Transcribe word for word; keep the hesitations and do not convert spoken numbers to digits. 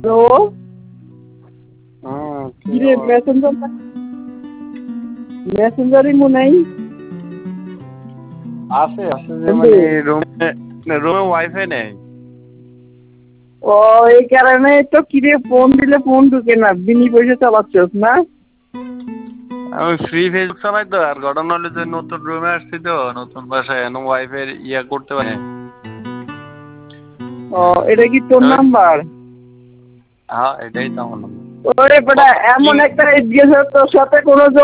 Hello কিরে Messenger মেসেঞ্জারই মনে নাই আছে আছে যে মানে রুমে রুমে ওয়াইফাই নেই। ও এই কারণে তো কিরে ফোন দিলে ফোন ঢুকে না, বিনি পয়সা চালাচ্ছিস না? আমি ফ্রি ফেসবুক চালাই তো। আর ঘটনা হলো যে নতুন রুমে আসছি তো, নতুন বাসায় এখন ওয়াইফাই ইয়া করতে পারে। ও এটা কি তোর নাম্বার? হ্যাঁ এটাই তো আমার নাম্বার। ওরে বেটা এমন একটা ইজ্ঞেস তোর সাথে কোনো